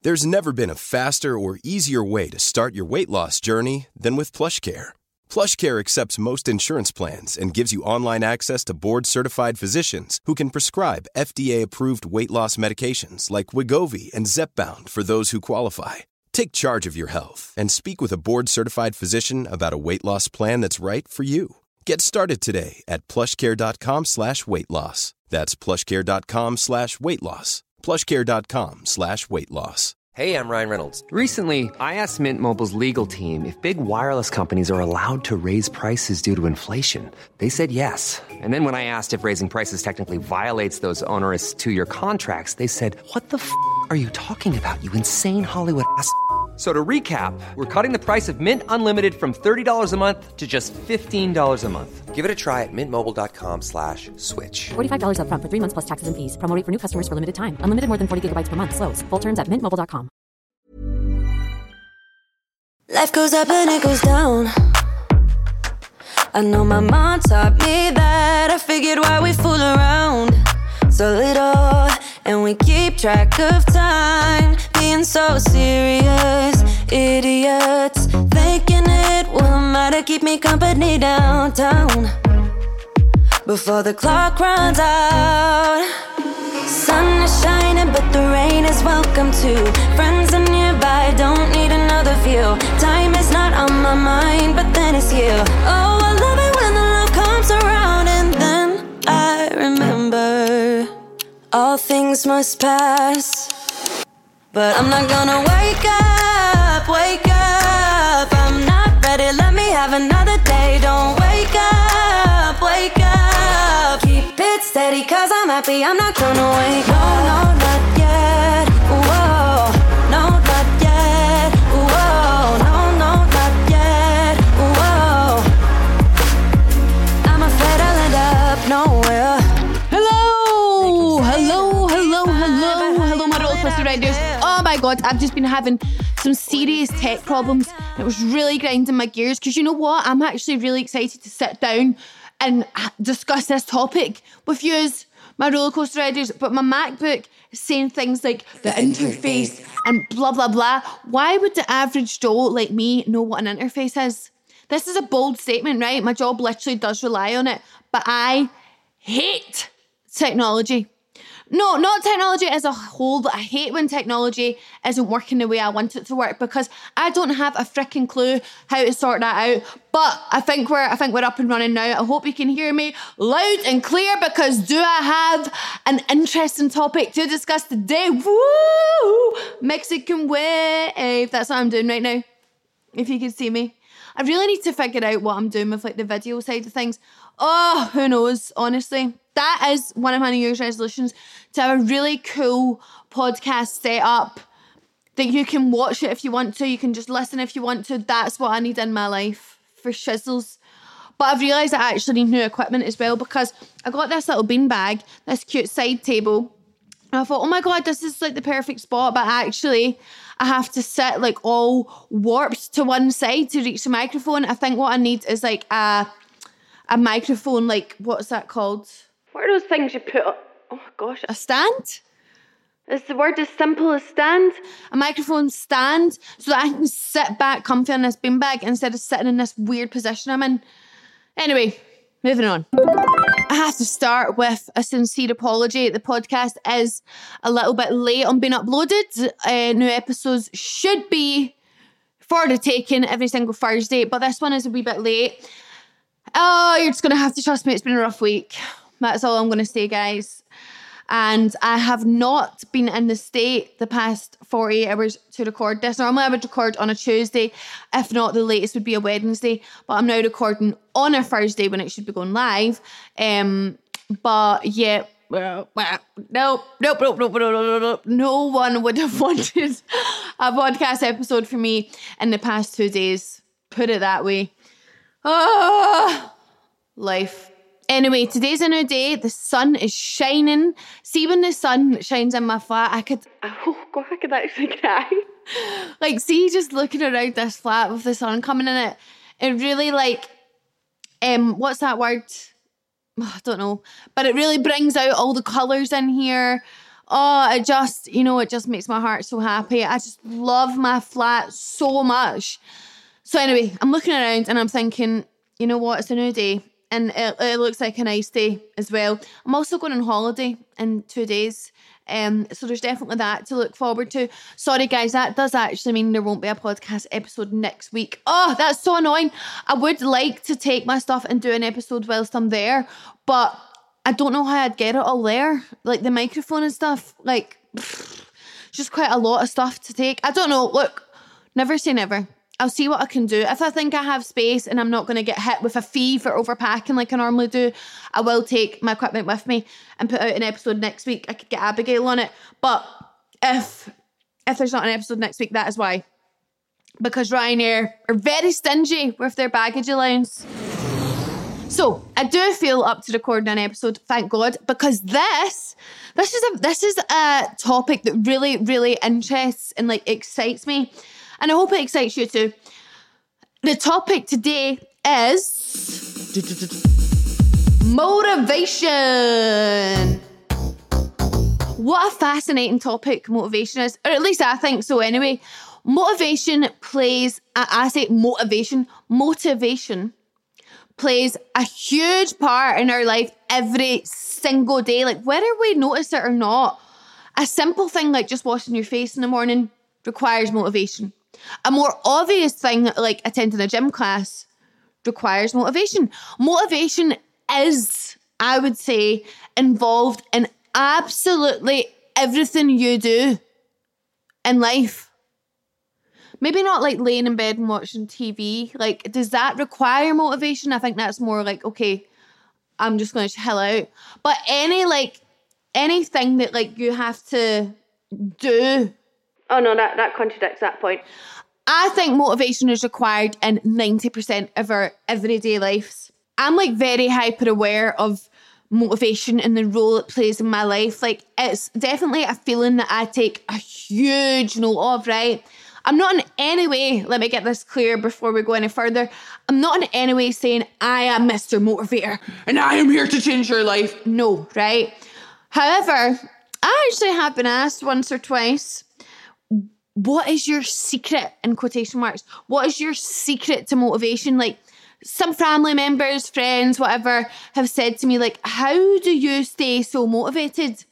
There's never been a faster or easier way to start your weight loss journey than with PlushCare. PlushCare accepts most insurance plans and gives you online access to board-certified physicians who can prescribe FDA-approved weight loss medications like Wegovy and Zepbound for those who qualify. Take charge of your health and speak with a board-certified physician about a weight loss plan that's right for you. Get started today at plushcare.com/weight-loss. That's plushcare.com/weight-loss. plushcare.com/weight-loss. Hey, I'm Ryan Reynolds. Recently, I asked Mint Mobile's legal team if big wireless companies are allowed to raise prices due to inflation. They said yes. And then when I asked if raising prices technically violates those onerous two-year contracts, they said, "What the f*** are you talking about, you insane Hollywood ass f- So to recap, we're cutting the price of Mint Unlimited from $30 a month to just $15 a month. Give it a try at mintmobile.com/switch. $45 up front for 3 months plus taxes and fees. Promo rate for new customers for limited time. Unlimited more than 40 gigabytes per month. Slows full terms at mintmobile.com. Life goes up and it goes down. I know my mom taught me that. I figured why we fool around so little, and we keep track of time, being so serious, idiots, thinking it will matter, keep me company downtown, before the clock runs out. Sun is shining, but the rain is welcome too. Friends are nearby, don't need another view. Time is not on my mind, but then it's you. Oh, I love it when the love comes around, and then I remember all things must pass. But I'm not gonna wake up, wake up. I'm not ready, let me have another day. Don't wake up, wake up. Keep it steady, cause I'm happy, I'm not gonna wake up. No, not yet, whoa. No, not yet, whoa. No, not yet, whoa. I'm afraid I'll end up nowhere. Hello, my roller coaster riders. Oh my god, I've just been having some serious tech problems. It was really grinding my gears, because you know what? I'm actually really excited to sit down and discuss this topic with you, my roller coaster riders. But my MacBook is saying things like the interface and blah, blah, blah. Why would the average Joe like me know what an interface is? This is a bold statement, right? My job literally does rely on it, but I hate technology. No, not technology as a whole, but I hate when technology isn't working the way I want it to work, because I don't have a freaking clue how to sort that out. But I think we're up and running now. I hope you can hear me loud and clear, because do I have an interesting topic to discuss today? Woo! Mexican wave. That's what I'm doing right now, if you can see me. I really need to figure out what I'm doing with like the video side of things. Oh, who knows, honestly. That is one of my New Year's resolutions, to have a really cool podcast set up that you can watch it if you want to. You can just listen if you want to. That's what I need in my life for shizzles. But I've realised I actually need new equipment as well, because I got this little bean bag, this cute side table. And I thought, oh my God, this is like the perfect spot. But actually, I have to sit like all warped to one side to reach the microphone. I think what I need is like a microphone, like, what's that called? What are those things you put up? Oh gosh, a stand? Is the word as simple as stand? A microphone stand, so that I can sit back comfy on this beanbag instead of sitting in this weird position I'm in. Anyway, moving on. I have to start with a sincere apology. The podcast is a little bit late on being uploaded. New episodes should be for the taking every single Thursday, but this one is a wee bit late. Oh, you're just going to have to trust me. It's been a rough week. That's all I'm going to say, guys. And I have not been in the state the past 48 hours to record this. Normally I would record on a Tuesday. If not, the latest would be a Wednesday. But I'm now recording on a Thursday when it should be going live. But yeah, nope. No one would have wanted a podcast episode for me in the past 2 days. Put it that way. Life. Anyway, today's a new day. The sun is shining. See, when the sun shines in my flat, I could actually cry. Like, see, just looking around this flat with the sun coming in it, it really like, what's that word? I don't know. But it really brings out all the colours in here. Oh, it just makes my heart so happy. I just love my flat so much. So anyway, I'm looking around and I'm thinking, you know what, it's a new day. And it looks like a nice day as well. I'm also going on holiday in 2 days. So there's definitely that to look forward to. Sorry guys, that does actually mean there won't be a podcast episode next week. Oh, that's so annoying. I would like to take my stuff and do an episode whilst I'm there, but I don't know how I'd get it all there. Like the microphone and stuff, like just quite a lot of stuff to take. I don't know. Look, never say never. I'll see what I can do. If I think I have space and I'm not going to get hit with a fee for overpacking like I normally do, I will take my equipment with me and put out an episode next week. I could get Abigail on it. But if there's not an episode next week, that is why. Because Ryanair are very stingy with their baggage allowance. So I do feel up to recording an episode, thank God, because this is a topic that really, really interests and like excites me. And I hope it excites you too. The topic today is motivation. What a fascinating topic motivation is, or at least I think so anyway. Motivation plays plays a huge part in our life every single day. Like whether we notice it or not, a simple thing like just washing your face in the morning requires motivation. A more obvious thing like attending a gym class requires motivation. Motivation is, I would say, involved in absolutely everything you do in life. Maybe not like laying in bed and watching TV. Like, does that require motivation? I think that's more like, okay, I'm just going to chill out. But anything that like you have to do. Oh no, that contradicts that point. I think motivation is required in 90% of our everyday lives. I'm like very hyper aware of motivation and the role it plays in my life. Like it's definitely a feeling that I take a huge note of, right? I'm not in any way, let me get this clear before we go any further, I'm not in any way saying I am Mr. Motivator and I am here to change your life. No, right? However, I actually have been asked once or twice, what is your secret, in quotation marks, what is your secret to motivation? Like some family members, friends, whatever, have said to me like, how do you stay so motivated?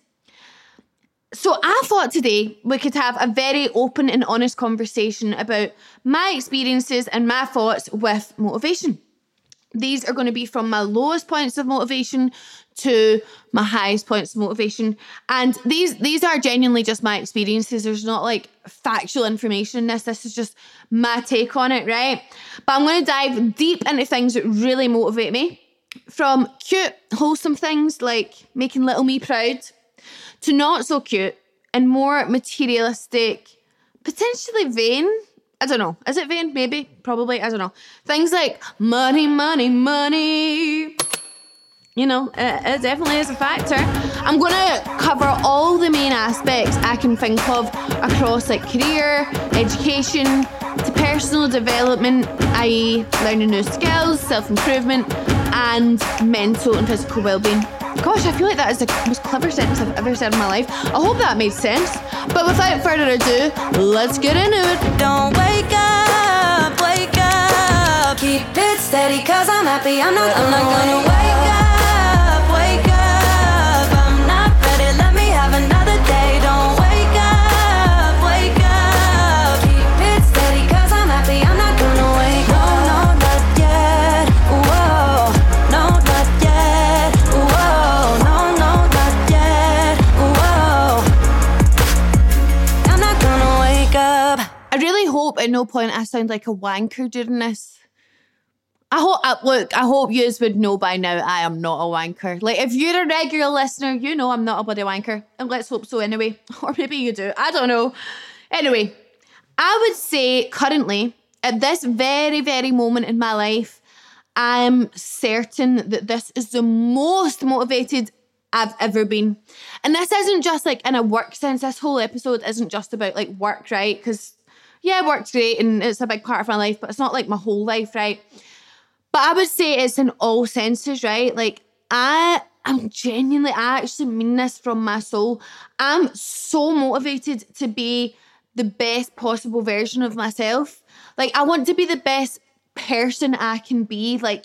So I thought today we could have a very open and honest conversation about my experiences and my thoughts with motivation. These are going to be from my lowest points of motivation to my highest points of motivation. And these are genuinely just my experiences. There's not like factual information in this. This is just my take on it, right? But I'm going to dive deep into things that really motivate me. From cute, wholesome things like making little me proud, to not so cute and more materialistic, potentially vain. I don't know. Is it vain? Maybe. Probably. I don't know. Things like money, money, money. You know, it definitely is a factor. I'm going to cover all the main aspects I can think of across like career, education, to personal development, i.e. learning new skills, self-improvement, and mental and physical well-being. Gosh, I feel like that is the most clever sentence I've ever said in my life. I hope that made sense. But without further ado, let's get into it. Don't wake up, wake up. Keep it steady, cause I'm happy. I'm not gonna wake up, wake up. I'm not ready, let me have another day. Don't wake up, wake up. Keep it steady, cause I'm happy. I'm not gonna wake up. No, not yet. Whoa, no, not yet. Whoa, no, not yet. Whoa, I'm not gonna wake up. I really hope at no point I sound like a wanker during this. I hope you would know by now I am not a wanker. Like, if you're a regular listener, you know I'm not a bloody wanker. And let's hope so anyway. Or maybe you do. I don't know. Anyway, I would say currently, at this very, very moment in my life, I'm certain that this is the most motivated I've ever been. And this isn't just like in a work sense. This whole episode isn't just about like work, right? Because yeah, work's great and it's a big part of my life, but it's not like my whole life, right? But I would say it's in all senses, right? Like I I actually mean this from my soul. I'm so motivated to be the best possible version of myself. Like, I want to be the best person I can be, like,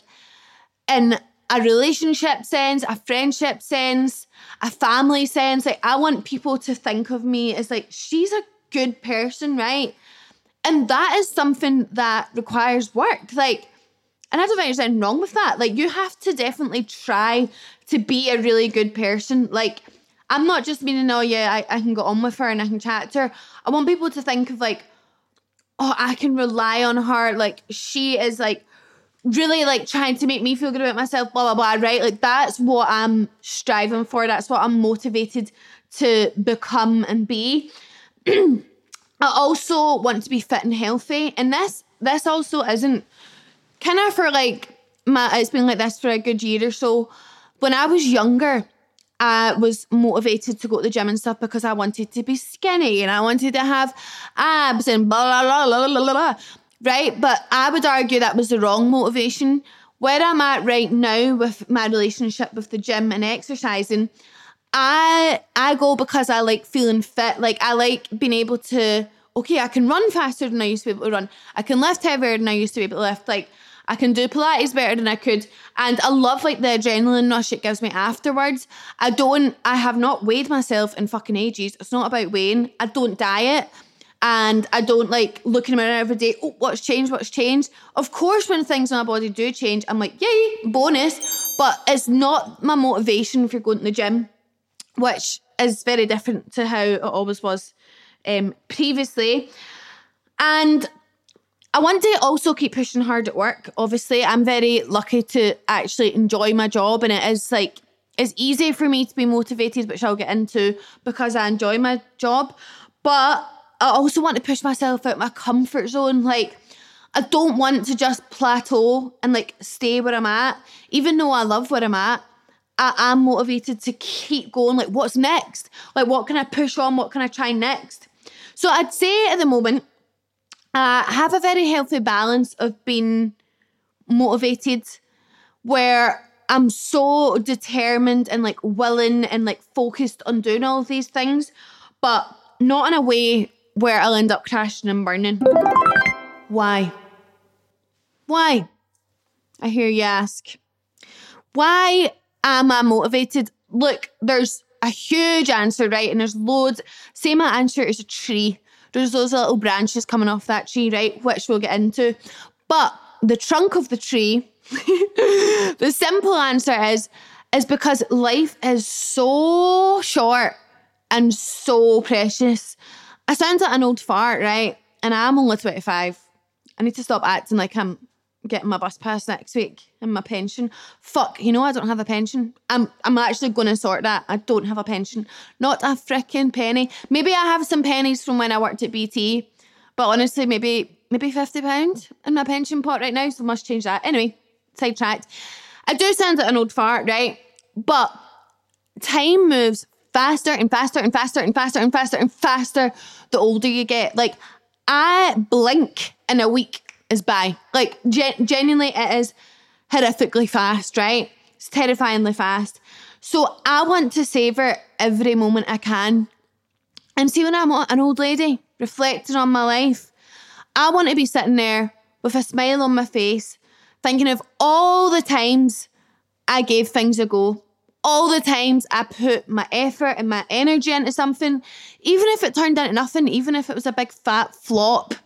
in a relationship sense, a friendship sense, a family sense. Like, I want people to think of me as like, she's a good person, right? And that is something that requires work. Like, and I don't think there's anything wrong with that. Like, you have to definitely try to be a really good person. Like, I'm not just meaning, oh yeah, I can go on with her and I can chat to her. I want people to think of like, oh, I can rely on her. Like, she is like really like trying to make me feel good about myself, blah, blah, blah, right? Like, that's what I'm striving for. That's what I'm motivated to become and be. I also want to be fit and healthy. And this also isn't kind of for like it's been like this for a good year or so. When I was younger, I was motivated to go to the gym and stuff because I wanted to be skinny and I wanted to have abs and blah, blah, blah, blah, blah, blah, right? But I would argue that was the wrong motivation. Where I'm at right now with my relationship with the gym and exercising, I go because I like feeling fit. Like, I like being able to, okay, I can run faster than I used to be able to run. I can lift heavier than I used to be able to lift. Like, I can do Pilates better than I could. And I love like the adrenaline rush it gives me afterwards. I have not weighed myself in fucking ages. It's not about weighing. I don't diet. And I don't like looking around every day. Oh, what's changed? Of course, when things in my body do change, I'm like, yay, bonus. But it's not my motivation for going to the gym, which is very different to how it always was previously. And I want to also keep pushing hard at work. Obviously, I'm very lucky to actually enjoy my job, and it is like, it's easy for me to be motivated, which I'll get into because I enjoy my job. But I also want to push myself out my comfort zone. Like, I don't want to just plateau and like stay where I'm at. Even though I love where I'm at, I am motivated to keep going. Like, what's next? Like, what can I push on? What can I try next? So I'd say at the moment, I have a very healthy balance of being motivated where I'm so determined and like willing and like focused on doing all of these things, but not in a way where I'll end up crashing and burning. Why? I hear you ask. Why am I motivated? Look, there's a huge answer, right? And there's loads. Say my answer is a tree. There's those little branches coming off that tree, right? Which we'll get into. But the trunk of the tree, the simple answer is because life is so short and so precious. I sound like an old fart, right? And I'm only 25. I need to stop acting like I'm getting my bus pass next week and my pension. Fuck, you know I don't have a pension. I'm actually going to sort that. I don't have a pension. Not a freaking penny. Maybe I have some pennies from when I worked at BT, but honestly, maybe £50 in my pension pot right now, so must change that. Anyway, sidetracked. I do sound like an old fart, right? But time moves faster and faster and faster and faster and faster and faster the older you get. Like, I blink in a week is by. Like, genuinely, it is horrifically fast, right? It's terrifyingly fast. So I want to savour every moment I can. And see, when I'm an old lady reflecting on my life, I want to be sitting there with a smile on my face, thinking of all the times I gave things a go, all the times I put my effort and my energy into something, even if it turned into nothing, even if it was a big fat flop,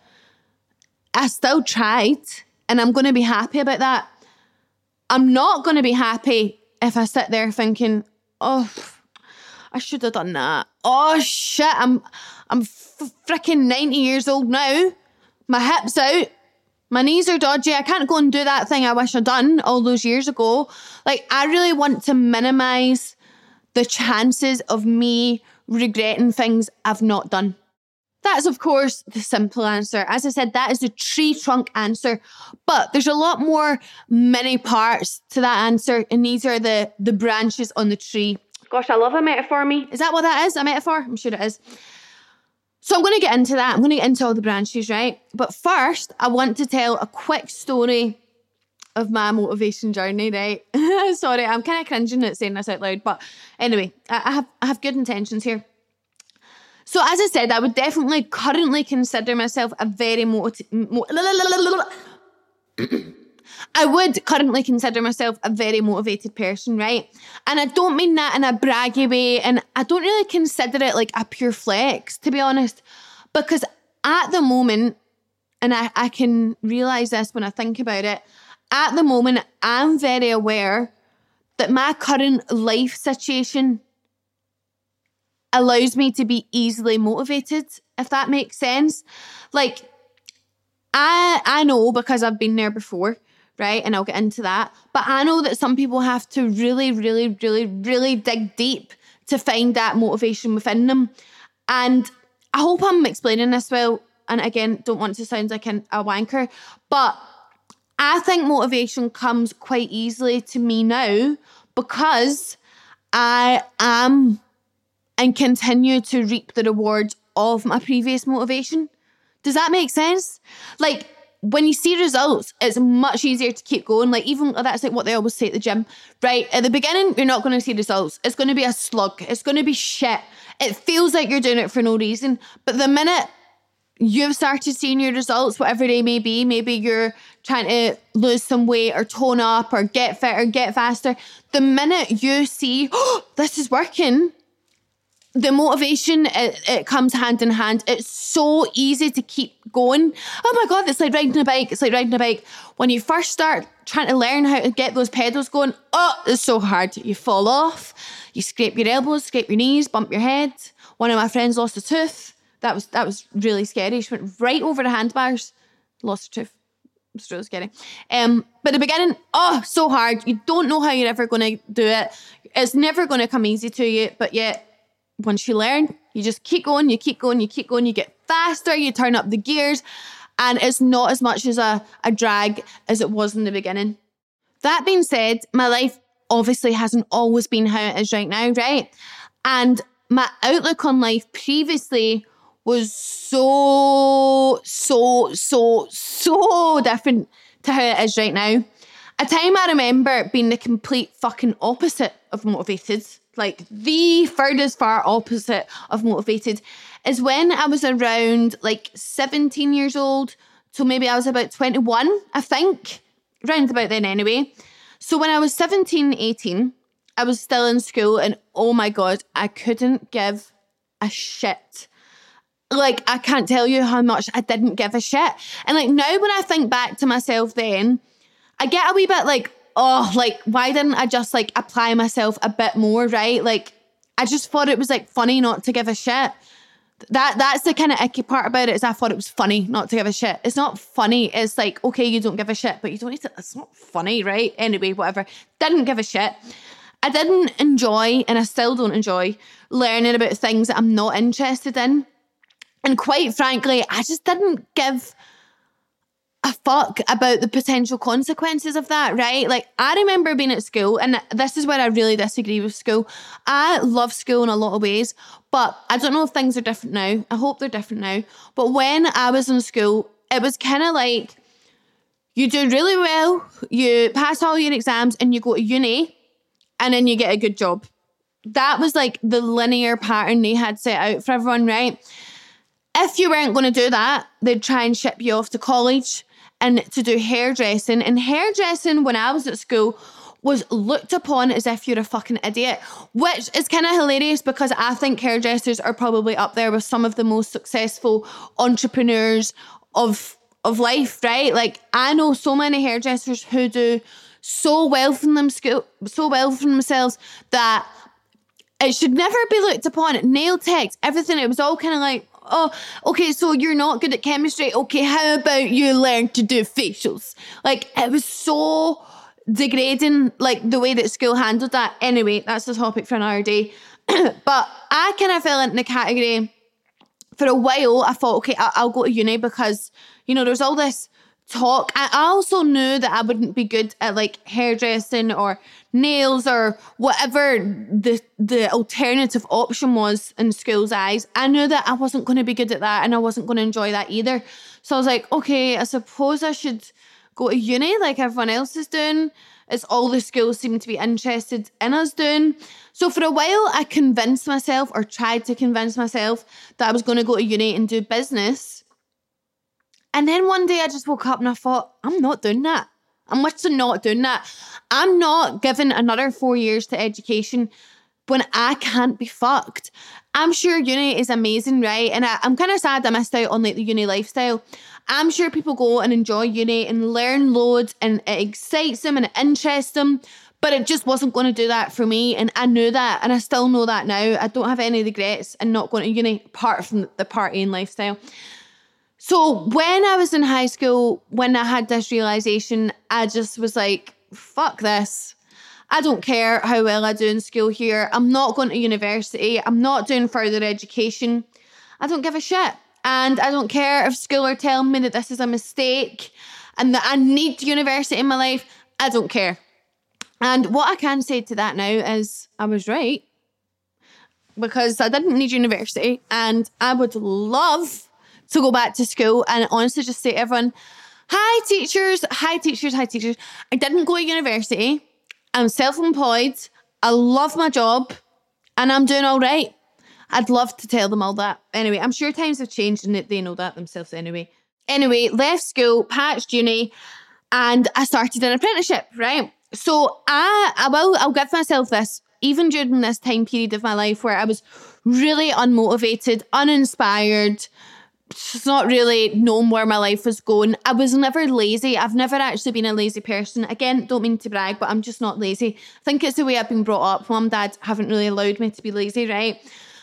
I still tried, and I'm going to be happy about that. I'm not going to be happy if I sit there thinking, oh, I should have done that. Oh shit, I'm freaking 90 years old now. My hip's out. My knees are dodgy. I can't go and do that thing I wish I'd done all those years ago. Like, I really want to minimise the chances of me regretting things I've not done. That's, of course, the simple answer. As I said, that is the tree trunk answer. But there's a lot more many parts to that answer, and these are the branches on the tree. Gosh, I love a metaphor, me. Is that what that is? A metaphor? I'm sure it is. So I'm going to get into that. I'm going to get into all the branches, right? But first, I want to tell a quick story of my motivation journey, right? Sorry, I'm kind of cringing at saying this out loud, but anyway, I have good intentions here. So as I said, I would definitely currently consider myself a very I would currently consider myself a very motivated person, right? And I don't mean that in a braggy way, and I don't really consider it like a pure flex, to be honest, because at the moment, and I can realise this when I think about it, at the moment, I'm very aware that my current life situation allows me to be easily motivated, if that makes sense. Like, I know because I've been there before, right? And I'll get into that. But I know that some people have to really, really, really, really dig deep to find that motivation within them. And I hope I'm explaining this well. And again, don't want to sound like a wanker, but I think motivation comes quite easily to me now because I am and continue to reap the rewards of my previous motivation. Does that make sense? Like, when you see results, it's much easier to keep going. Like, even that's like what they always say at the gym, right? At the beginning, you're not going to see results. It's going to be a slug. It's going to be shit. It feels like you're doing it for no reason. But the minute you've started seeing your results, whatever they may be, maybe you're trying to lose some weight or tone up or get fit or get faster, the minute you see, oh, this is working, the motivation, it comes hand in hand. It's so easy to keep going. Oh my God, it's like riding a bike. It's like riding a bike. When you first start trying to learn how to get those pedals going, oh, it's so hard. You fall off, you scrape your elbows, scrape your knees, bump your head. One of my friends lost a tooth. That was really scary. She went right over the handbars, lost her tooth. It was really scary. But the beginning, oh, so hard. You don't know how you're ever going to do it. It's never going to come easy to you, but yet, once you learn, you just keep going, you keep going, you keep going, you get faster, you turn up the gears, and it's not as much as a drag as it was in the beginning. That being said, my life obviously hasn't always been how it is right now, right? And my outlook on life previously was so different to how it is right now. A time I remember being the complete fucking opposite of motivated, like the furthest far opposite of motivated, is when I was around like 17 years old. So maybe I was about 21, I think, round about then anyway. So when I was 17, 18, I was still in school and oh my God, I couldn't give a shit. Like, I can't tell you how much I didn't give a shit. And like now when I think back to myself then, I get a wee bit like, oh, like, why didn't I just like apply myself a bit more, right? Like, I just thought it was like funny not to give a shit. That's the kind of icky part about it, is I thought it was funny not to give a shit. It's not funny. It's like, okay, you don't give a shit, but you don't need to, it's not funny, right? Anyway, whatever. Didn't give a shit. I didn't enjoy, and I still don't enjoy, learning about things that I'm not interested in. And quite frankly, I just didn't give a fuck about the potential consequences of that, right? Like, I remember being at school, and this is where I really disagree with school. I love school in a lot of ways, but I don't know if things are different now. I hope they're different now. But when I was in school, it was kind of like, you do really well, you pass all your exams, and you go to uni, and then you get a good job. That was like the linear pattern they had set out for everyone, right? If you weren't going to do that, they'd try and ship you off to college and to do hairdressing. And hairdressing, when I was at school, was looked upon as if you're a fucking idiot, which is kind of hilarious because I think hairdressers are probably up there with some of the most successful entrepreneurs of life, right? Like, I know so many hairdressers who do so well from themselves that it should never be looked upon. Nail techs, everything, it was all kind of like, oh, okay, so you're not good at chemistry. Okay, how about you learn to do facials? Like, it was so degrading, like, the way that school handled that. Anyway, that's the topic for another day. But I kind of fell into the category. For a while, I thought, okay, I'll go to uni because, you know, there's all this talk. I also knew that I wouldn't be good at, like, hairdressing or nails or whatever the alternative option was in school's eyes. I knew that I wasn't going to be good at that and I wasn't going to enjoy that either. So I was like, okay, I suppose I should go to uni like everyone else is doing. It's all the schools seem to be interested in us doing. So for a while, I convinced myself, or tried to convince myself, that I was going to go to uni and do business. And then one day I just woke up and I thought, I'm not doing that. I'm literally not doing that. I'm not giving another 4 years to education when I can't be fucked. I'm sure uni is amazing, right? And I'm kind of sad I missed out on like the uni lifestyle. I'm sure people go and enjoy uni and learn loads and it excites them and it interests them, but it just wasn't going to do that for me. And I knew that, and I still know that now. I don't have any regrets in not going to uni apart from the partying lifestyle. So when I was in high school, when I had this realisation, I just was like, fuck this. I don't care how well I do in school here. I'm not going to university. I'm not doing further education. I don't give a shit. And I don't care if school are telling me that this is a mistake and that I need university in my life. I don't care. And what I can say to that now is I was right, because I didn't need university and I would love to go back to school and honestly just say to everyone, hi teachers. I didn't go to university. I'm self-employed. I love my job and I'm doing all right. I'd love to tell them all that. Anyway, I'm sure times have changed and they know that themselves anyway. Anyway, left school, patched uni, and I started an apprenticeship, right? So I'll give myself this, even during this time period of my life where I was really unmotivated, uninspired, just not really knowing where my life was going. I was never lazy. I've never actually been a lazy person. Again, don't mean to brag, but I'm just not lazy. I think it's the way I've been brought up. Mum and Dad haven't really allowed me to be lazy, right?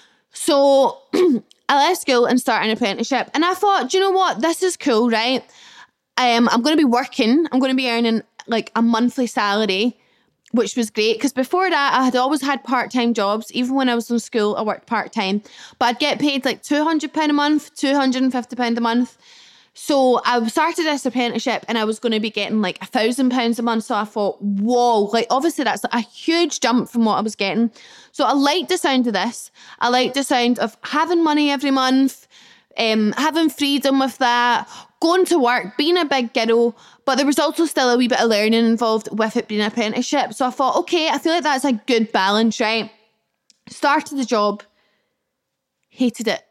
So I left school and started an apprenticeship. And I thought, do you know what? This is cool, right? I'm going to be working. I'm going to be earning like a monthly salary, which was great. Because before that, I had always had part-time jobs. Even when I was in school, I worked part-time. But I'd get paid like £200 a month, £250 a month. So I started this apprenticeship and I was going to be getting like £1,000 a month. So I thought, whoa, like obviously that's a huge jump from what I was getting. So I liked the sound of this. I liked the sound of having money every month, having freedom with that, going to work, being a big girl. But there was also still a wee bit of learning involved with it being an apprenticeship. So I thought, okay, I feel like that's a good balance, right? Started the job, hated it.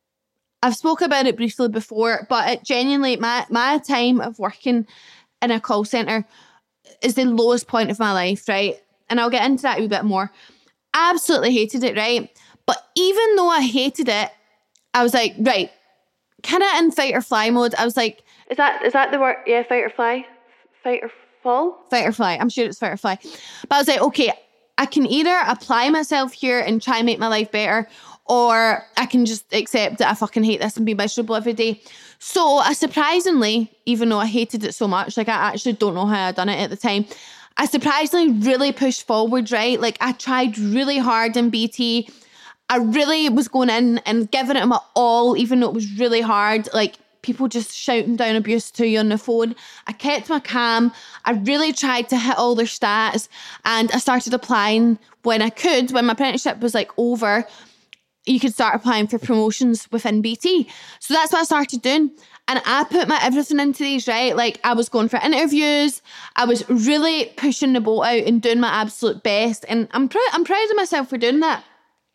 I've spoken about it briefly before, but it genuinely, my time of working in a call centre is the lowest point of my life, right? And I'll get into that a wee bit more. Absolutely hated it, right? But even though I hated it, I was like, right, kind of in fight or fly mode. I was like, is that the word? Yeah, fight or fly? Fight or fall? Fight or fly. I'm sure it's fight or fly. But I was like, okay, I can either apply myself here and try and make my life better, or I can just accept that I fucking hate this and be miserable every day. So I surprisingly, even though I hated it so much, like I actually don't know how I done it at the time, I surprisingly really pushed forward, right? Like I tried really hard in BT. I really was going in and giving it my all, even though it was really hard. Like people just shouting down abuse to you on the phone. I kept my calm. I really tried to hit all their stats, and I started applying when I could. When my apprenticeship was like over, you could start applying for promotions within BT. So that's what I started doing. And I put my everything into these, right? Like I was going for interviews. I was really pushing the boat out and doing my absolute best. And I'm proud of myself for doing that.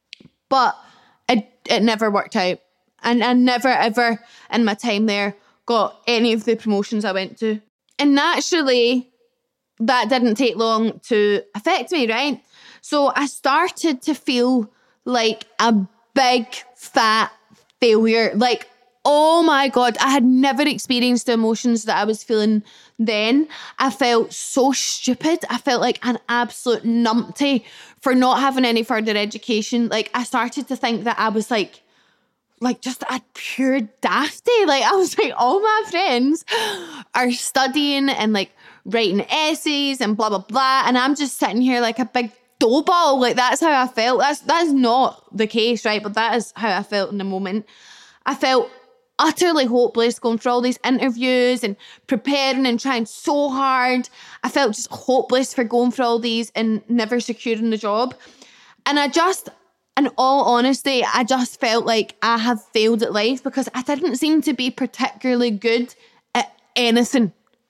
But it never worked out. And I never ever in my time there got any of the promotions I went to. And naturally, that didn't take long to affect me, right? So I started to feel like a big fat failure. Like, oh my God, I had never experienced the emotions that I was feeling then. I felt so stupid. I felt like an absolute numpty for not having any further education. Like I started to think that I was like just a pure dafty. Like I was like, all my friends are studying and like writing essays and blah, blah, blah. And I'm just sitting here like a big dough ball. Like that's how I felt. That's not the case, right? But that is how I felt in the moment. I felt utterly hopeless going for all these interviews and preparing and trying so hard. I felt just hopeless for going for all these and never securing the job. And in all honesty, I just felt like I have failed at life because I didn't seem to be particularly good at anything.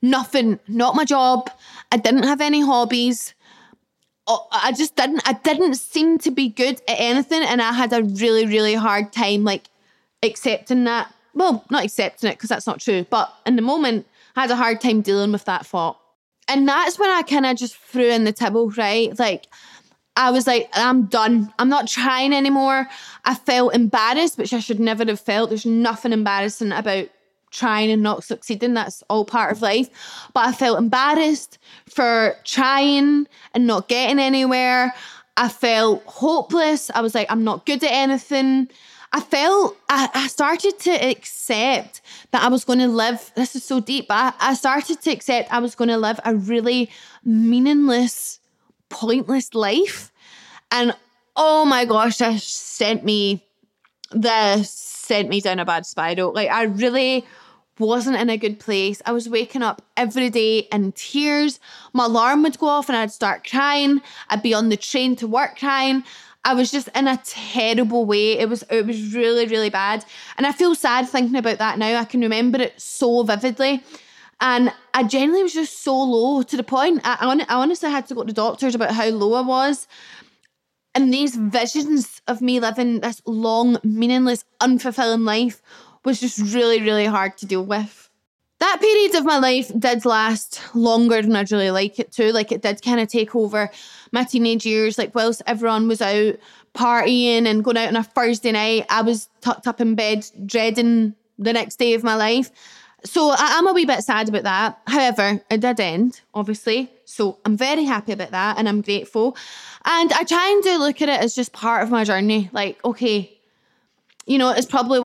Nothing, not my job. I didn't have any hobbies. I didn't seem to be good at anything, and I had a really, really hard time like accepting that. Well, not accepting it because that's not true, but in the moment, I had a hard time dealing with that thought. And that's when I kind of just threw in the towel, right? Like, I was like, I'm done. I'm not trying anymore. I felt embarrassed, which I should never have felt. There's nothing embarrassing about trying and not succeeding. That's all part of life. But I felt embarrassed for trying and not getting anywhere. I felt hopeless. I was like, I'm not good at anything. I started to accept that I was going to live, this is so deep, but I started to accept I was going to live a really meaningless, pointless life. And oh my gosh, this sent me down a bad spiral. Like, I really wasn't in a good place. I was waking up every day in tears. My alarm would go off and I'd start crying. I'd be on the train to work crying. I was just in a terrible way. It was really, really bad. And I feel sad thinking about that now. I can remember it so vividly. And I genuinely was just so low to the point. I honestly had to go to the doctors about how low I was. And these visions of me living this long, meaningless, unfulfilling life was just really, really hard to deal with. That period of my life did last longer than I'd really like it to. Like, it did kind of take over my teenage years. Like, whilst everyone was out partying and going out on a Thursday night, I was tucked up in bed dreading the next day of my life. So I'm a wee bit sad about that. However, it did end, obviously. So I'm very happy about that and I'm grateful. And I try and do look at it as just part of my journey. Like, okay, you know, it's probably...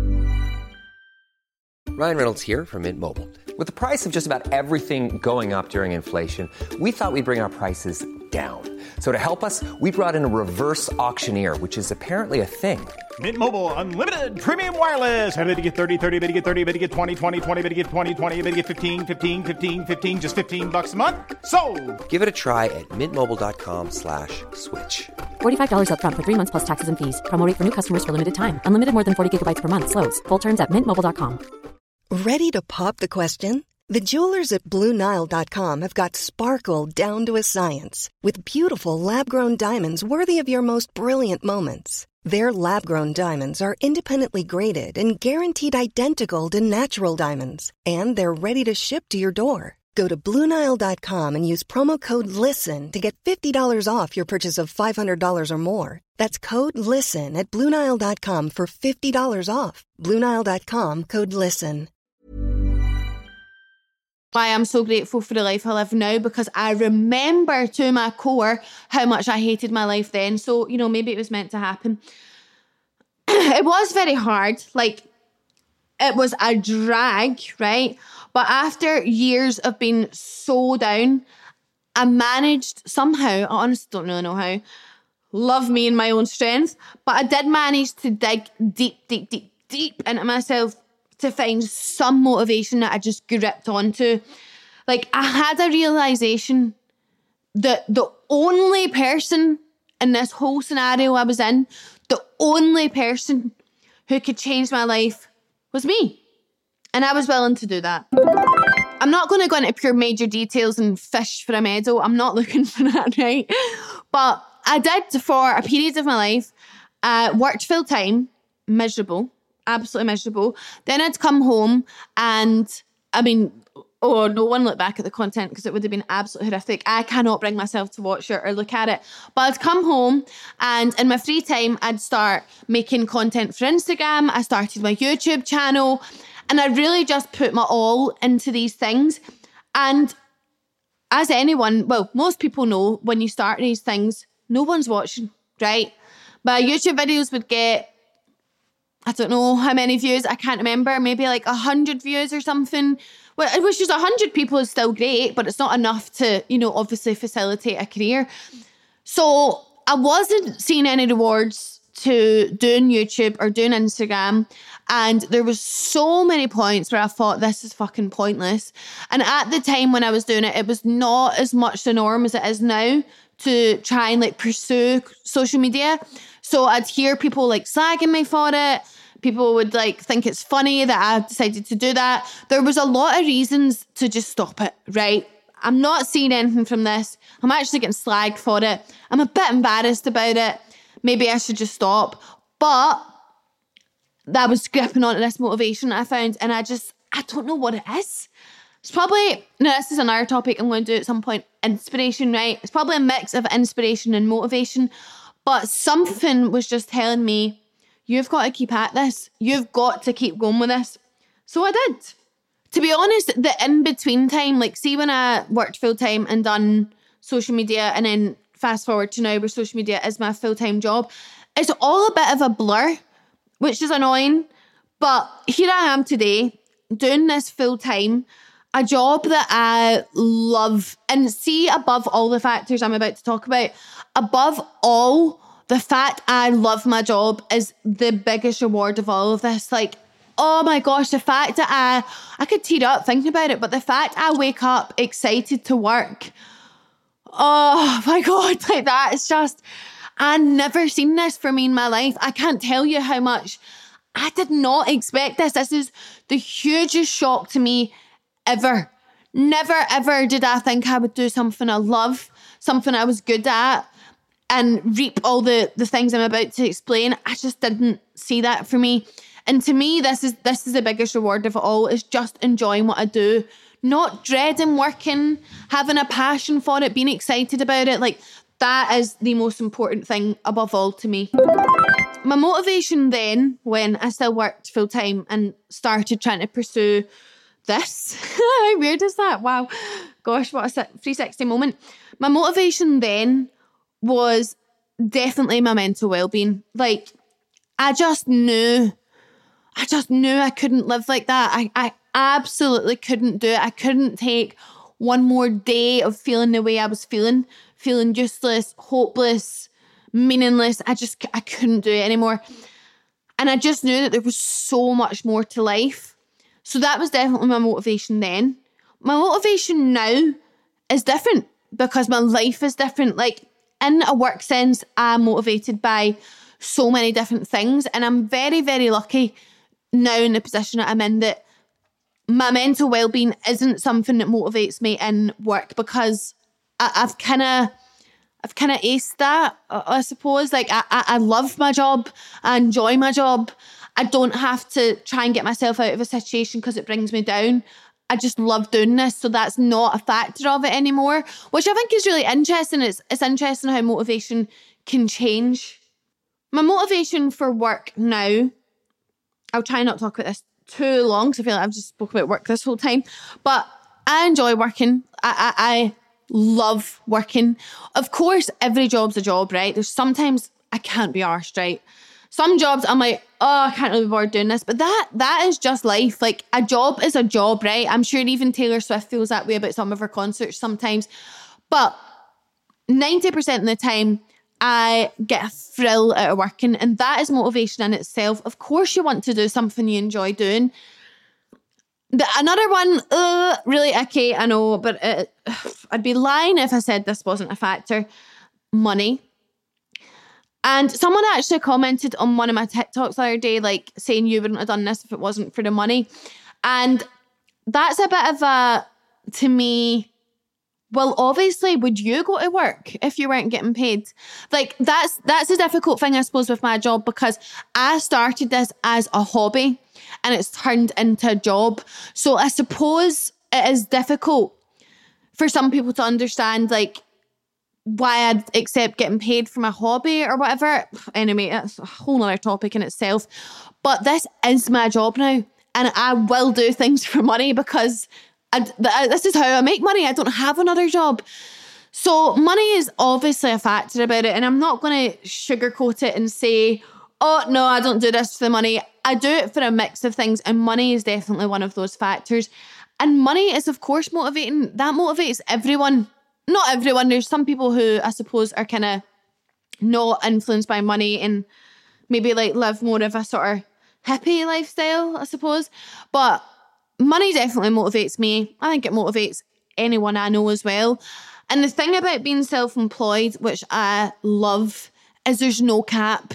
Ryan Reynolds here from Mint Mobile. With the price of just about everything going up during inflation, we thought we'd bring our prices down. So to help us, we brought in a reverse auctioneer, which is apparently a thing. Mint Mobile Unlimited Premium Wireless. How to get 30, 30, bit to get 30, bit to get 20, 20, 20, bit to get 20, 20, bit to get 15, 15, 15, 15, just $15 a month? Sold! Give it a try at mintmobile.com/switch. $45 up front for 3 months plus taxes and fees. Promo rate for new customers for limited time. Unlimited more than 40 gigabytes per month. Slows full terms at mintmobile.com. Ready to pop the question? The jewelers at BlueNile.com have got sparkle down to a science with beautiful lab-grown diamonds worthy of your most brilliant moments. Their lab-grown diamonds are independently graded and guaranteed identical to natural diamonds, and they're ready to ship to your door. Go to BlueNile.com and use promo code LISTEN to get $50 off your purchase of $500 or more. That's code LISTEN at BlueNile.com for $50 off. BlueNile.com, code LISTEN. Why I'm so grateful for the life I live now, because I remember to my core how much I hated my life then. So, you know, maybe it was meant to happen. It was very hard. Like, it was a drag, right? But after years of being so down, I managed somehow, I honestly don't really know how, love me and my own strength, but I did manage to dig deep into myself to find some motivation that I just gripped onto. Like, I had a realization that the only person in this whole scenario I was in, the only person who could change my life was me. And I was willing to do that. I'm not going to go into pure major details and fish for a medal. I'm not looking for that, right? But I did, for a period of my life, worked full time, miserable. Absolutely miserable. Then I'd come home and, I mean, oh, no one looked back at the content because it would have been absolutely horrific. I cannot bring myself to watch it or look at it. But I'd come home and in my free time, I'd start making content for Instagram. I started my YouTube channel and I really just put my all into these things. And as anyone, well, most people know, when you start these things, no one's watching, right? My YouTube videos would get, I don't know how many views, I can't remember, maybe like 100 views or something. Well, which is 100 people is still great, but it's not enough to, you know, obviously facilitate a career. So I wasn't seeing any rewards to doing YouTube or doing Instagram. And there was so many points where I thought, this is fucking pointless. And at the time when I was doing it, it was not as much the norm as it is now to try and like pursue social media. So I'd hear people like slagging me for it, People would like think it's funny that I decided to do that. There was a lot of reasons to just stop it, right? I'm not seeing anything from this. I'm actually getting slagged for it. I'm a bit embarrassed about it. Maybe I should just stop. But that was gripping onto this motivation I found, and I don't know what it is. It's probably, now this is another topic I'm going to do at some point, inspiration, right? It's probably a mix of inspiration and motivation, but something was just telling me, you've got to keep at this. You've got to keep going with this. So I did. To be honest, the in-between time, like see when I worked full-time and done social media and then fast forward to now where social media is my full-time job, it's all a bit of a blur, which is annoying. But here I am today doing this full-time, a job that I love. And see, above all the factors I'm about to talk about, above all, the fact I love my job is the biggest reward of all of this. Like, oh my gosh, the fact that I could tear up thinking about it, but the fact I wake up excited to work, oh my God, like that is just, I never seen this for me in my life. I can't tell you how much I did not expect this. This is the hugest shock to me ever. Never ever did I think I would do something I love, something I was good at, and reap all the things I'm about to explain. I just didn't see that for me. And to me, this is the biggest reward of it all, is just enjoying what I do, not dreading working, having a passion for it, being excited about it. Like, that is the most important thing above all to me. My motivation then, when I still worked full time and started trying to pursue this, how weird is that? Wow. Gosh, what a 360 moment. My motivation then was definitely my mental well-being. Like, I just knew I couldn't live like that. I absolutely couldn't do it. I couldn't take one more day of feeling the way I was feeling useless, hopeless, meaningless. I couldn't do it anymore. And I just knew that there was so much more to life. So that was definitely my motivation then. My motivation now is different because my life is different. Like, in a work sense, I'm motivated by so many different things. And I'm very, very lucky now in the position that I'm in that my mental well-being isn't something that motivates me in work, because I've kind of aced that, I suppose. Like, I love my job. I enjoy my job. I don't have to try and get myself out of a situation because it brings me down. I just love doing this. So that's not a factor of it anymore, which I think is really interesting. It's interesting how motivation can change. My motivation for work now, I'll try not to talk about this too long because I feel like I've just spoken about work this whole time, but I enjoy working. I love working. Of course, every job's a job, right? There's sometimes I can't be arsed, right? Some jobs I'm like, oh, I can't really be bothered doing this. But that is just life. Like, a job is a job, right? I'm sure even Taylor Swift feels that way about some of her concerts sometimes. But 90% of the time, I get a thrill out of working. And that is motivation in itself. Of course, you want to do something you enjoy doing. Another one, really icky, I know, but I'd be lying if I said this wasn't a factor. Money. And someone actually commented on one of my TikToks the other day, like saying you wouldn't have done this if it wasn't for the money. And that's a bit of a, to me, well, obviously, would you go to work if you weren't getting paid? Like, that's a difficult thing, I suppose, with my job, because I started this as a hobby and it's turned into a job. So I suppose it is difficult for some people to understand, like, why I'd accept getting paid for my hobby or whatever. Anyway, that's a whole other topic in itself. But this is my job now, and I will do things for money because this is how I make money. I don't have another job. So money is obviously a factor about it, and I'm not going to sugarcoat it and say, oh, no, I don't do this for the money. I do it for a mix of things, and money is definitely one of those factors. And money is, of course, motivating. That motivates everyone. Not everyone. There's some people who, I suppose, are kind of not influenced by money and maybe like live more of a sort of hippie lifestyle, I suppose. But money definitely motivates me. I think it motivates anyone I know as well. And the thing about being self-employed, which I love, is there's no cap.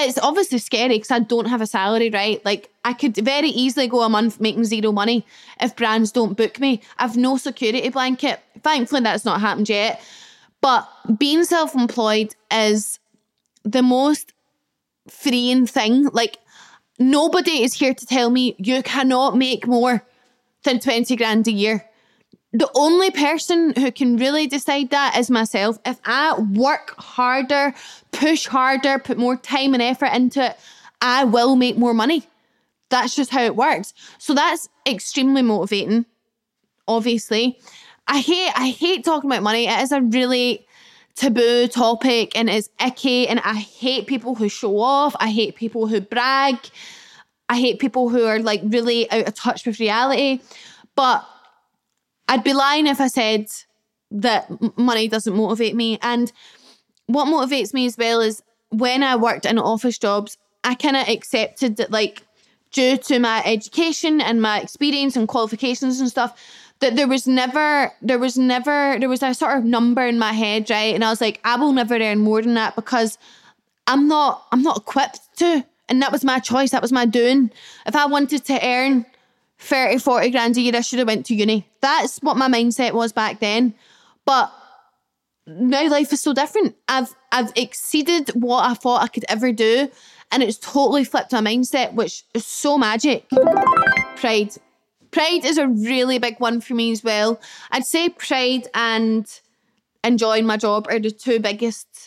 it's obviously scary because I don't have a salary, right? Like, I could very easily go a month making zero money if brands don't book me. I've no security blanket. Thankfully, that's not happened yet. But being self-employed is the most freeing thing. Like, nobody is here to tell me you cannot make more than 20 grand a year. The only person who can really decide that is myself. If I work harder, push harder, put more time and effort into it, I will make more money. That's just how it works. So that's extremely motivating, obviously. I hate talking about money. It is a really taboo topic and it's icky, and I hate people who show off. I hate people who brag. I hate people who are like really out of touch with reality. But I'd be lying if I said that money doesn't motivate me. And what motivates me as well is when I worked in office jobs, I kind of accepted that, like, due to my education and my experience and qualifications and stuff, that there was a sort of number in my head, right? And I was like, I will never earn more than that because I'm not equipped to. And that was my choice. That was my doing. If I wanted to earn 30, 40 grand a year, I should have went to uni. That's what my mindset was back then. But now life is so different. I've exceeded what I thought I could ever do, and it's totally flipped my mindset, which is so magic. Pride. Pride is a really big one for me as well. I'd say pride and enjoying my job are the two biggest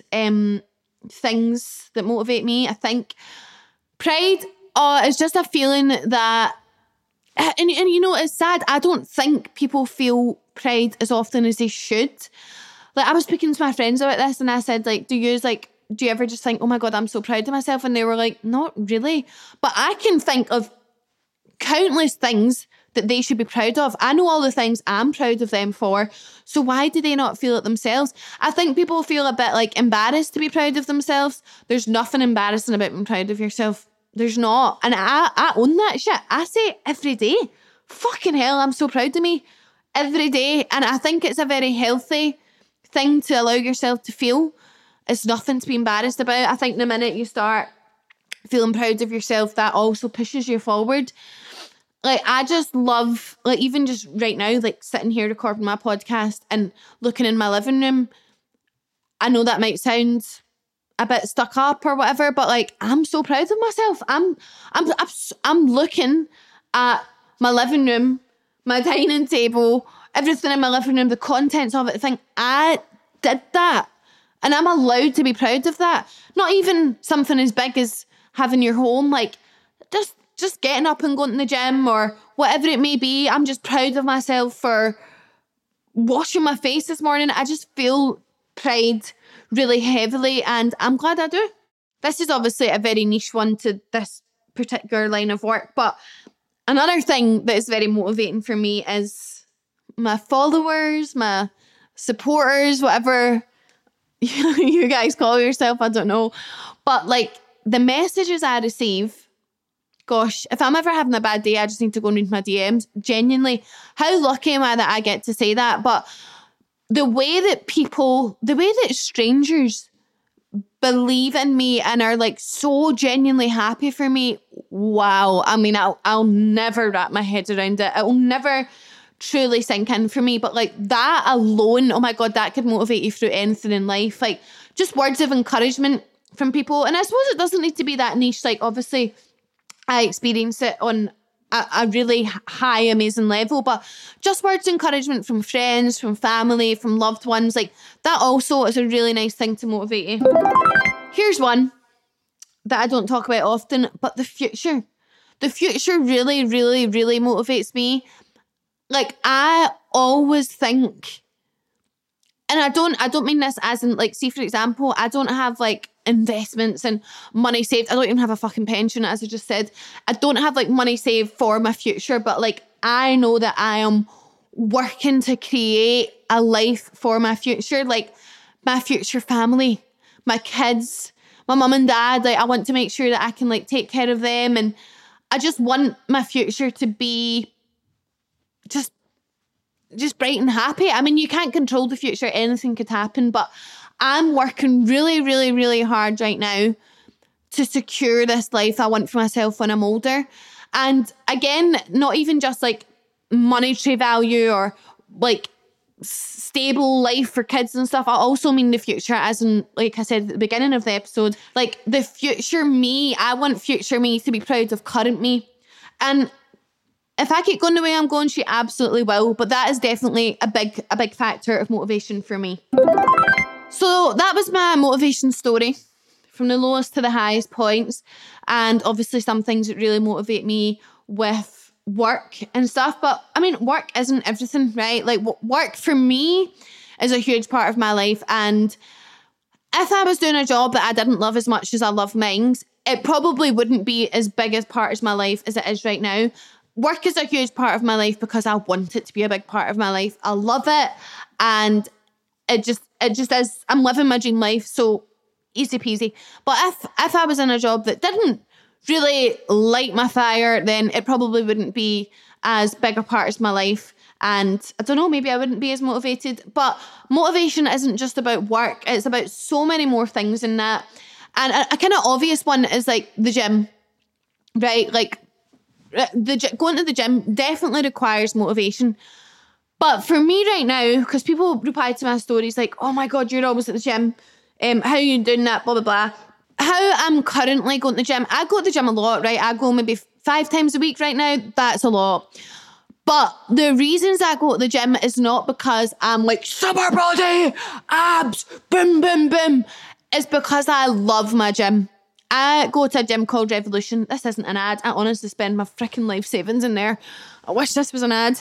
things that motivate me. I think pride is just a feeling that, and you know, it's sad. I don't think people feel pride as often as they should. Like, I was speaking to my friends about this and I said, like, do you ever just think, oh my God, I'm so proud of myself? And they were like, not really. But I can think of countless things that they should be proud of. I know all the things I'm proud of them for. So why do they not feel it themselves? I think people feel a bit like embarrassed to be proud of themselves. There's nothing embarrassing about being proud of yourself. There's not. And I own that shit. I say it every day. Fucking hell, I'm so proud of me every day. And I think it's a very healthy thing to allow yourself to feel. It's nothing to be embarrassed about. I think the minute you start feeling proud of yourself, that also pushes you forward. Like, I just love, like, even just right now, like, sitting here recording my podcast and looking in my living room. I know that might sound a bit stuck up or whatever, but, like, I'm so proud of myself. I'm looking at my living room, my dining table, everything in my living room, the contents of it, think, I did that. And I'm allowed to be proud of that. Not even something as big as having your home, like, just getting up and going to the gym or whatever it may be. I'm just proud of myself for washing my face this morning. I just feel pride really heavily, and I'm glad I do. This is obviously a very niche one to this particular line of work, but another thing that is very motivating for me is my followers, my supporters, whatever you guys call yourself, I don't know. But, like, the messages I receive, gosh, if I'm ever having a bad day, I just need to go and read my DMs. Genuinely, how lucky am I that I get to say that? But the way that strangers believe in me and are, like, so genuinely happy for me, wow. I mean, I'll never wrap my head around it. It will never truly sink in for me. But, like, that alone, oh my God, that could motivate you through anything in life. Like, just words of encouragement from people. And I suppose it doesn't need to be that niche. Like, obviously, I experience it on a really high, amazing level, but just words of encouragement from friends, from family, from loved ones, like, that also is a really nice thing to motivate you. Here's one that I don't talk about often, but the future. The future really, really, really motivates me. Like, I always think, and I don't mean this as in, like, see, for example, I don't have, like, investments and money saved. I don't even have a fucking pension, as I just said. I don't have, like, money saved for my future, but, like, I know that I am working to create a life for my future, like my future family, my kids, my mum and dad. Like, I want to make sure that I can, like, take care of them, and I just want my future to be just bright and happy. I mean, you can't control the future. Anything could happen, but I'm working really, really, really hard right now to secure this life I want for myself when I'm older. And again, not even just like monetary value or like stable life for kids and stuff. I also mean the future, as in, like I said at the beginning of the episode, like the future me. I want future me to be proud of current me. And if I keep going the way I'm going, she absolutely will. But that is definitely a big factor of motivation for me. So that was my motivation story, from the lowest to the highest points. And obviously some things that really motivate me with work and stuff. But I mean, work isn't everything, right? Like work for me is a huge part of my life. And if I was doing a job that I didn't love as much as I love Minds, it probably wouldn't be as big a part of my life as it is right now. Work is a huge part of my life because I want it to be a big part of my life. I love it. And it just is. I'm living my dream life. So easy peasy. But if I was in a job that didn't really light my fire, then it probably wouldn't be as big a part of my life. And I don't know, maybe I wouldn't be as motivated. But motivation isn't just about work. It's about so many more things in that. And a kind of obvious one is like the gym, right? Like going to the gym definitely requires motivation. But for me right now, because people reply to my stories like, oh my God, you're always at the gym. How are you doing that? Blah, blah, blah. How I'm currently going to the gym. I go to the gym a lot, right? I go maybe 5 times a week right now. That's a lot. But the reasons I go to the gym is not because I'm like, summer body, abs, boom, boom, boom. It's because I love my gym. I go to a gym called Revolution. This isn't an ad. I honestly spend my freaking life savings in there. I wish this was an ad.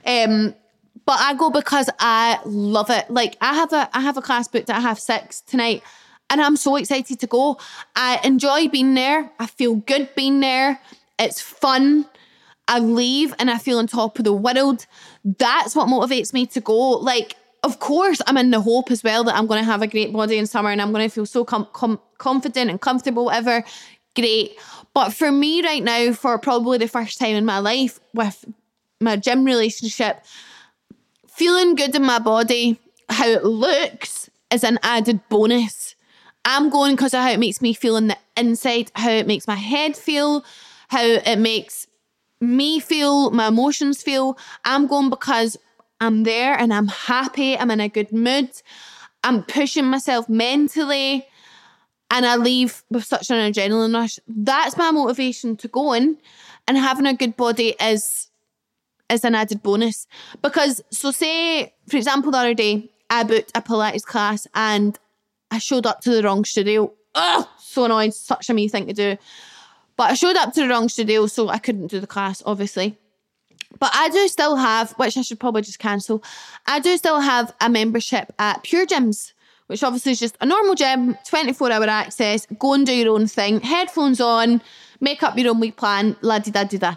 But I go because I love it. Like I have a class booked at 6:30 tonight, and I'm so excited to go. I enjoy being there. I feel good being there. It's fun. I leave and I feel on top of the world. That's what motivates me to go. Like, of course, I'm in the hope as well that I'm going to have a great body in summer and I'm going to feel so confident and comfortable, whatever. Great. But for me right now, for probably the first time in my life with my gym relationship, feeling good in my body, how it looks, is an added bonus. I'm going because of how it makes me feel on the inside, how it makes my head feel, how it makes me feel, my emotions feel. I'm going because I'm there and I'm happy. I'm in a good mood. I'm pushing myself mentally and I leave with such an adrenaline rush. That's my motivation to go in, and having a good body is an added bonus. Because, so say, for example, the other day, I booked a Pilates class and I showed up to the wrong studio. Ugh, so annoying, such a me thing to do. But I showed up to the wrong studio, so I couldn't do the class, obviously. But I do still have, which I should probably just cancel, I do still have a membership at Pure Gyms, which obviously is just a normal gym, 24-hour access, go and do your own thing, headphones on, make up your own week plan, la-di-da-di-da.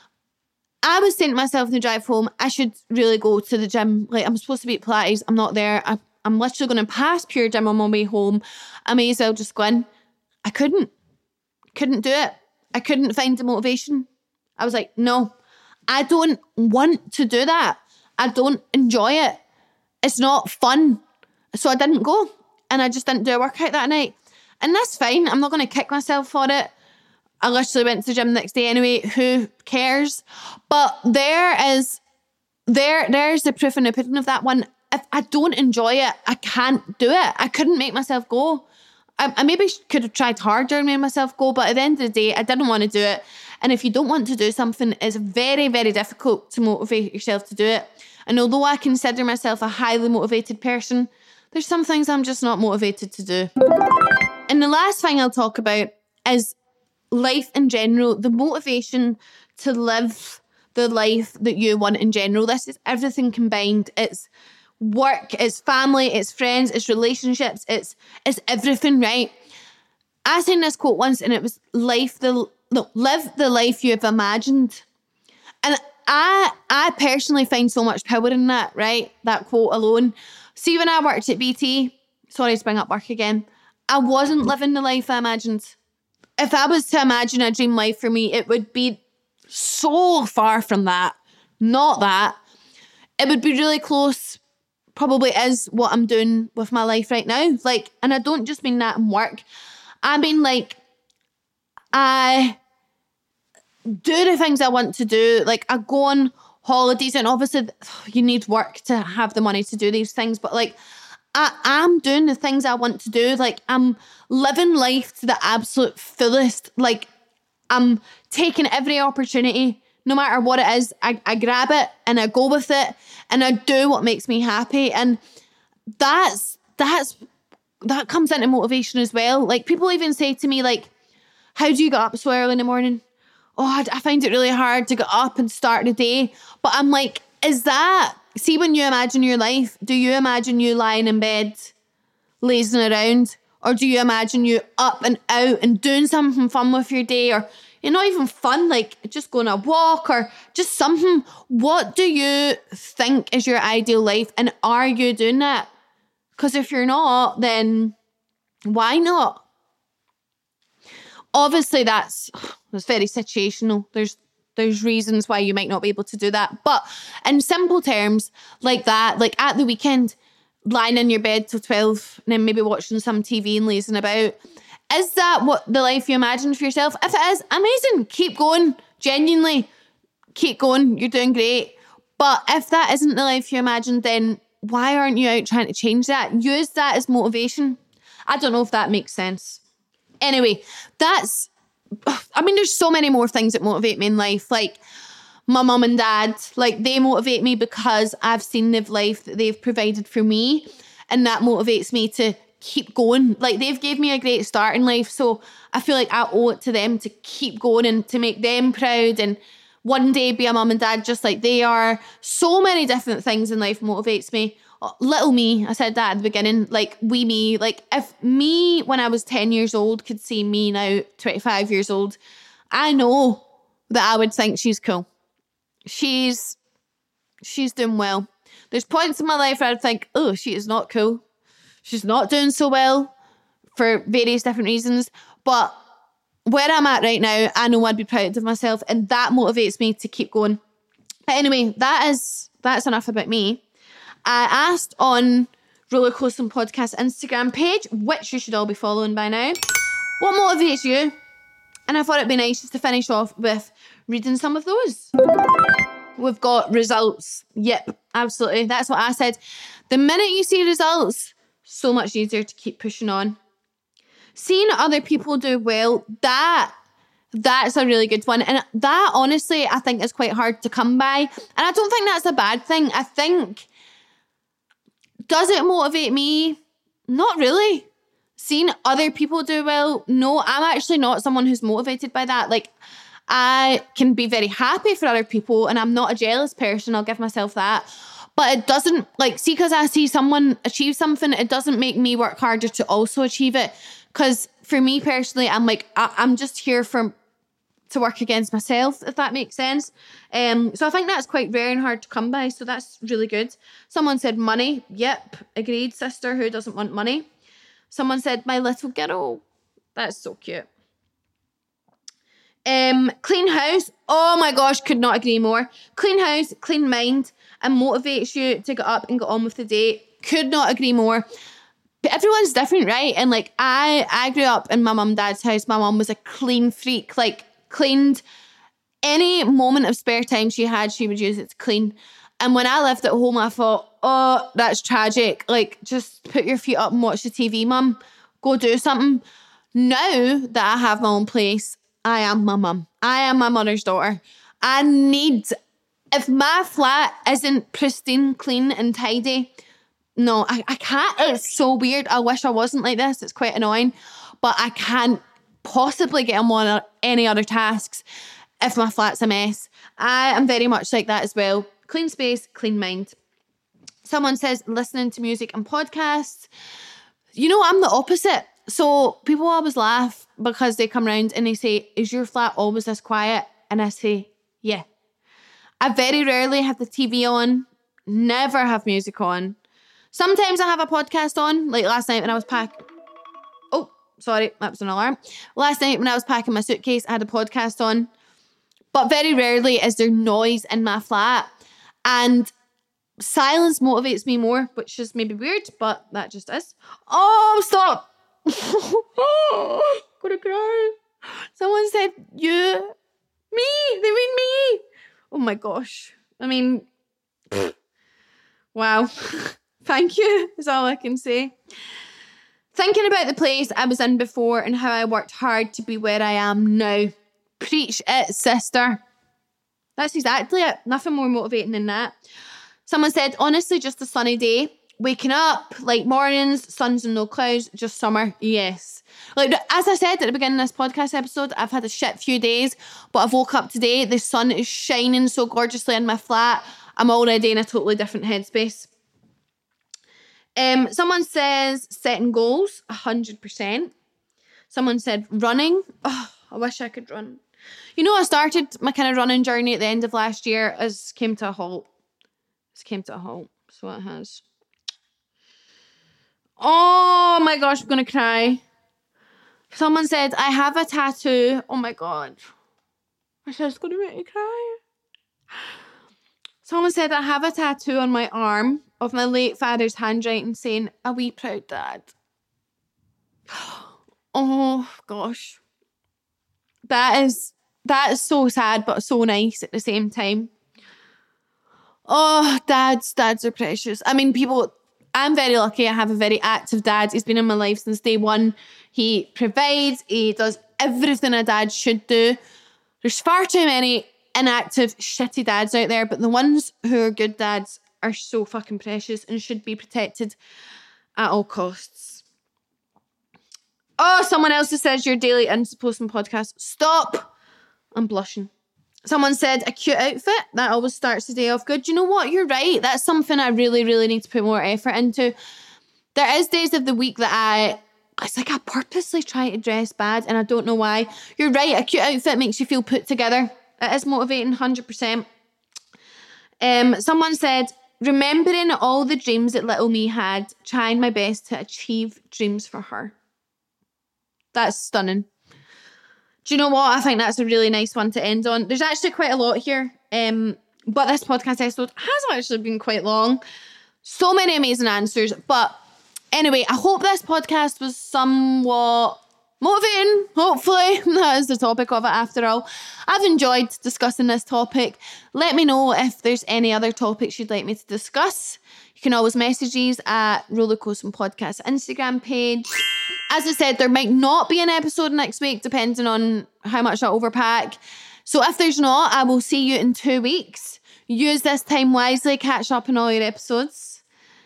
I was saying to myself in the drive home, I should really go to the gym. Like, I'm supposed to be at Pilates, I'm not there. I'm literally going to pass Pure Gym on my way home. I may as well just go in. I couldn't do it. I couldn't find the motivation. I was like, no, I don't want to do that. I don't enjoy it. It's not fun. So I didn't go, and I just didn't do a workout that night. And that's fine. I'm not going to kick myself for it. I literally went to the gym the next day anyway. Who cares? But there's the proof in the pudding of that one. If I don't enjoy it, I can't do it. I couldn't make myself go. I maybe could have tried harder and made myself go, but at the end of the day, I didn't want to do it. And if you don't want to do something, it's very, very difficult to motivate yourself to do it. And although I consider myself a highly motivated person, there's some things I'm just not motivated to do. And the last thing I'll talk about is life in general, the motivation to live the life that you want in general. This is everything combined. It's work, it's family, it's friends, it's relationships, it's everything, right? I seen this quote once and it was live the life you have imagined. And I personally find so much power in that, right? That quote alone. See, when I worked at BT, sorry to bring up work again, I wasn't living the life I imagined. If I was to imagine a dream life for me, it would be so far from that. Not that. It would be really close. Probably is what I'm doing with my life right now. Like, and I don't just mean that in work. I mean, like, I do the things I want to do. Like, I go on holidays, and obviously you need work to have the money to do these things, but like, I am doing the things I want to do. Like, I'm living life to the absolute fullest. Like, I'm taking every opportunity, no matter what it is. I grab it and I go with it, and I do what makes me happy. And that comes into motivation as well. Like, people even say to me, like, how do you get up so early in the morning? Oh, I find it really hard to get up and start the day. But I'm like, see, when you imagine your life, do you imagine you lying in bed, lazing around? Or do you imagine you up and out and doing something fun with your day? Or, not even fun, like just going a walk or just something. What do you think is your ideal life? And are you doing that? Because if you're not, then why not? Obviously, that's very situational. There's reasons why you might not be able to do that. But in simple terms, like that, like at the weekend, lying in your bed till 12 and then maybe watching some TV and lazing about, is that what the life you imagine for yourself? If it is, amazing. Keep going. Genuinely, keep going. You're doing great. But if that isn't the life you imagined, then why aren't you out trying to change that? Use that as motivation. I don't know if that makes sense. Anyway, there's so many more things that motivate me in life. Like my mum and dad, like they motivate me because I've seen the life that they've provided for me. And that motivates me to keep going. Like, they've gave me a great start in life. So I feel like I owe it to them to keep going and to make them proud and one day be a mum and dad just like they are. So many different things in life motivates me. Little me, I said that at the beginning, like wee me, like if me when I was 10 years old could see me now 25 years old, I know that I would think she's cool. She's doing well. There's points in my life where I'd think, oh, she is not cool. She's not doing so well for various different reasons. But where I'm at right now, I know I'd be proud of myself, and that motivates me to keep going. But anyway, that's enough about me. I asked on Roller Coasting Podcast Instagram page, which you should all be following by now, what motivates you? And I thought it'd be nice just to finish off with reading some of those. We've got results. Yep, absolutely. That's what I said. The minute you see results, so much easier to keep pushing on. Seeing other people do well, that's a really good one. And that, honestly, I think is quite hard to come by. And I don't think that's a bad thing. I think, does it motivate me? Not really. Seeing other people do well, no, I'm actually not someone who's motivated by that. Like, I can be very happy for other people and I'm not a jealous person, I'll give myself that. But it doesn't, like, see, because I see someone achieve something, it doesn't make me work harder to also achieve it. Because for me personally, I'm like, I'm just here to work against myself, if that makes sense. So I think that's quite rare and hard to come by. So that's really good. Someone said money. Yep, agreed, sister. Who doesn't want money? Someone said my little girl. That's so cute. Clean house. Oh my gosh, could not agree more. Clean house, clean mind, and motivates you to get up and get on with the day. Could not agree more. But everyone's different, right? And like I grew up in my mum and dad's house. My mum was a clean freak, like cleaned any moment of spare time she had, she would use it to clean. And when I lived at home, I thought, oh, that's tragic. Like, just put your feet up and watch the TV, mum. Go do something. Now that I have my own place, I am my mum. I am my mother's daughter. If my flat isn't pristine, clean and tidy, no, I can't. It's so weird. I wish I wasn't like this. It's quite annoying. But I can't possibly get on any other tasks if my flat's a mess. I am very much like that as well. Clean space, clean mind. Someone says listening to music and podcasts. You know, I'm the opposite. So people always laugh because they come around and they say, is your flat always this quiet? And I say, yeah. I very rarely have the TV on, never have music on. Sometimes I have a podcast on, like last night when I was packing. Oh, sorry, that was an alarm. Last night when I was packing my suitcase, I had a podcast on. But very rarely is there noise in my flat. And silence motivates me more, which is maybe weird, but that just is. Oh, stop. Gonna cry. Someone said, you. Me. They mean me. Oh my gosh. I mean, wow. Thank you is all I can say. Thinking about the place I was in before and how I worked hard to be where I am now. Preach it, sister. That's exactly it. Nothing more motivating than that. Someone said, honestly, just a sunny day. Waking up, light mornings, suns and no clouds, just summer. Yes. Like, as I said at the beginning of this podcast episode, I've had a shit few days, but I've woke up today. The sun is shining so gorgeously in my flat. I'm already in a totally different headspace. Someone says setting goals, 100%. Someone said running. Oh, I wish I could run. You know, I started my kind of running journey at the end of last year. It's came to a halt. So it has. Oh my gosh, I'm going to cry. Someone said, I have a tattoo. Oh my God. I said it's going to make me cry. Someone said, I have a tattoo on my arm of my late father's handwriting saying, a wee proud dad. Oh gosh. That is so sad, but so nice at the same time. Oh, dads are precious. I mean, I'm very lucky. I have a very active dad. He's been in my life since day one. He provides. He does everything a dad should do. There's far too many inactive, shitty dads out there, but the ones who are good dads are so fucking precious and should be protected at all costs. Oh, someone else that says your daily Insta post and podcast. Stop. I'm blushing. Someone said a cute outfit. That always starts the day off good. You know what? You're right. That's something I really, really need to put more effort into. There is days of the week that it's like I purposely try to dress bad and I don't know why. You're right. A cute outfit makes you feel put together. It is motivating, 100%. Someone said, remembering all the dreams that little me had, trying my best to achieve dreams for her. That's stunning. Do you know what? I think that's a really nice one to end on. There's actually quite a lot here. But this podcast episode has actually been quite long. So many amazing answers. But anyway, I hope this podcast was somewhat motivating. Hopefully. That is the topic of it after all. I've enjoyed discussing this topic. Let me know if there's any other topics you'd like me to discuss. You can always message these at Rollercoaster Podcast Instagram page. As I said, there might not be an episode next week, depending on how much I overpack. So if there's not, I will see you in 2 weeks. Use this time wisely, catch up on all your episodes.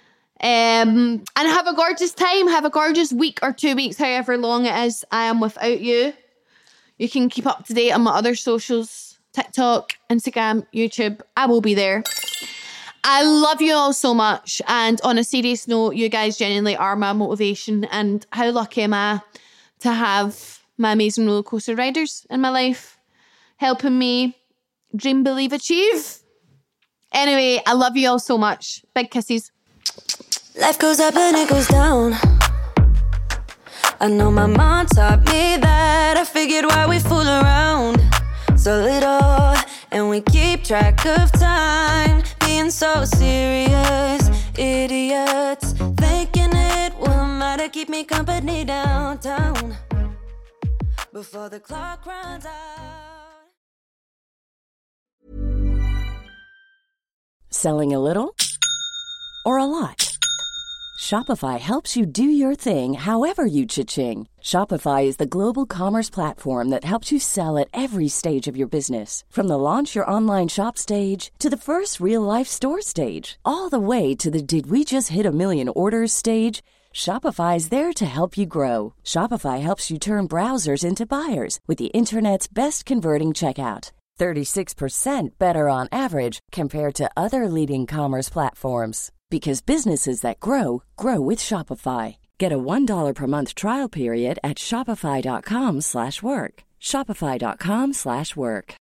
And have a gorgeous time. Have a gorgeous week or 2 weeks, however long it is I am without you. You can keep up to date on my other socials, TikTok, Instagram, YouTube. I will be there. I love you all so much, and on a serious note, you guys genuinely are my motivation, and how lucky am I to have my amazing roller coaster riders in my life helping me dream, believe, achieve. Anyway, I love you all so much. Big kisses. Life goes up and it goes down. I know my mom taught me that. I figured why we fool around so little, and we keep track of time, being so serious, idiots, thinking it will matter, keep me company downtown before the clock runs out. Selling a little or a lot? Shopify helps you do your thing however you cha-ching. Shopify is the global commerce platform that helps you sell at every stage of your business. From the launch your online shop stage to the first real-life store stage, all the way to the did we just hit a million orders stage. Shopify is there to help you grow. Shopify helps you turn browsers into buyers with the internet's best converting checkout. 36% better on average compared to other leading commerce platforms. Because businesses that grow, grow with Shopify. Get a $1 per month trial period at shopify.com/work. Shopify.com/work.